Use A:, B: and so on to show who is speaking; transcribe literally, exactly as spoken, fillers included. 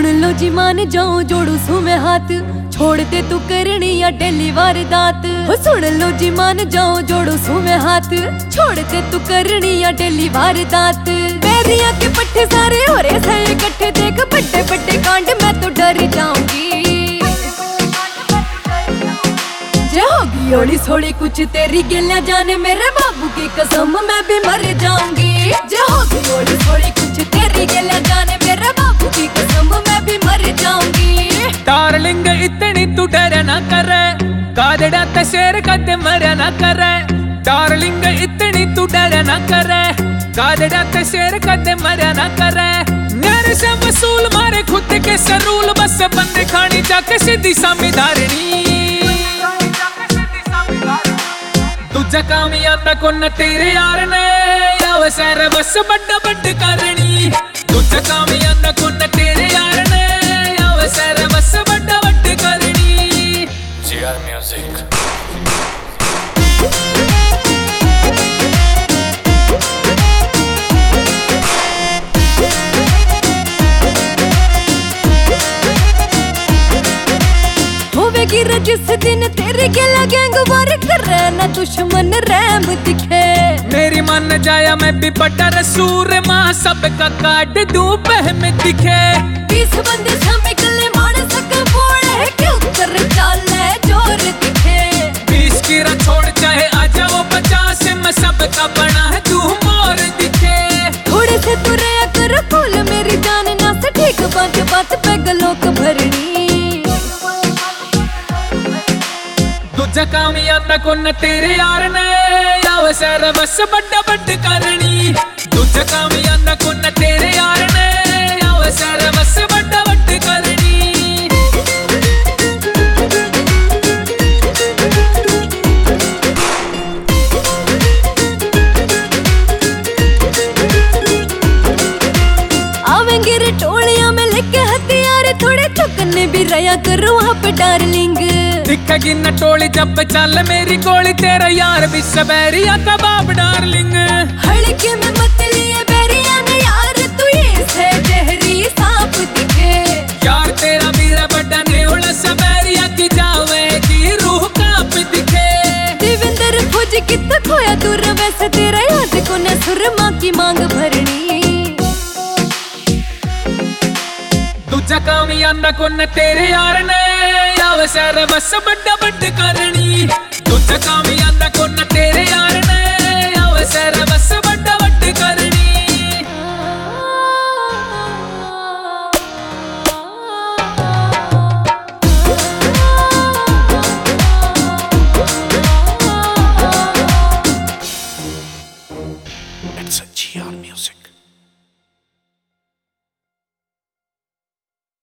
A: लो जी मान जाऊं जोड़ू सू मैं हाथ, छोड़ दे तू करनी या डेली वारदात। हो सुन लो जी मान जाऊं जोड़ू सू मैं हाथ, छोड़ दे तू करनी या डेली वारदात। पैरिया के पट्टे सारे हो रहे से इकट्ठे, देख बड़े बड़े कांड मैं तो डर जाऊंगी। जे होगी होली सोली कुछ तेरी गिलिया जाने, मेरे बाबू की कसम मैं भी मर जाऊंगी। जे होगी होली सोली कुछ तेरी गिलिया जाने, मेरे बाबू की कसम मैं भी मर जाऊंगी।
B: डार्लिंग इतनी तू डर ना कर, कादड़ा ते शेर कदे मर ना कर। डार्लिंग इतनी तू डर ना कर, कादड़ा ते शेर कदे मर ना कर। मेरे से वसूल मारे खुद के सरूल, बस बंदे खानी जाके सीधी सामी धारनी। तुझा कामयाब कोन तेरे यार ने, अवसर बस बड़ बड़ करनी। तुझा कामयाब कोन तेरे यार ने, अवसर बस बड़ बड़ करनी। GR music.
A: होवेगी जिस दिन तेरे गिला गैंग वार करे ना दुश्मन रैम दिखे।
B: मेरी मन जाया मैं भी बड़ा रसूर, माँ सबका काट दूं बहम दिखे।
A: बीस बंदे शामे कले मार सके बोले, क्यों कर चाले जोर दिखे।
B: बीस कीरा छोड़ चाहे आ जाओ पचास, मैं सबका बना है तू मोर दिखे।
A: थोड़े से तुरे कर फूल मेरी जान ना से, ठीक बात बात पे गलों को भरनी।
B: तुझा कामयाब कोन तेरे यार ने, अवसर बस बड़ बड़ करनी। तुझा कामयाब कोन तेरे यार ने, अवसर बस बड़ बड़ करनी।
A: आवेंगे रे टोलियां में लेके हथियार, थोड़े चुकने भी रया करूं वहाँ पे डार्लिंग।
B: दिखेगी न टोली जब चल मेरी गोली, तेरा यार भी सबैरिया कबाब डार्लिंग।
A: हड़के में मत लिए बैरिया ने यार, तू ये से जहरी सांप दिखे।
B: यार तेरा मेरा बड़ा नेवला सबैरिया की जावेगी रूह कांप दिखे।
A: देवेंद्र फौज कितना खोया दूर, वैसे तेरा याद को न सुरमा की मांग भरनी।
B: तुझा कामयाब कोन तेरे यार ने, अवसर बस बड़ बड़ करनी। तुझा कामयाब कोन तेरे यार ने, अवसर बस बड़ बड़ करनी।
C: It's a G R music.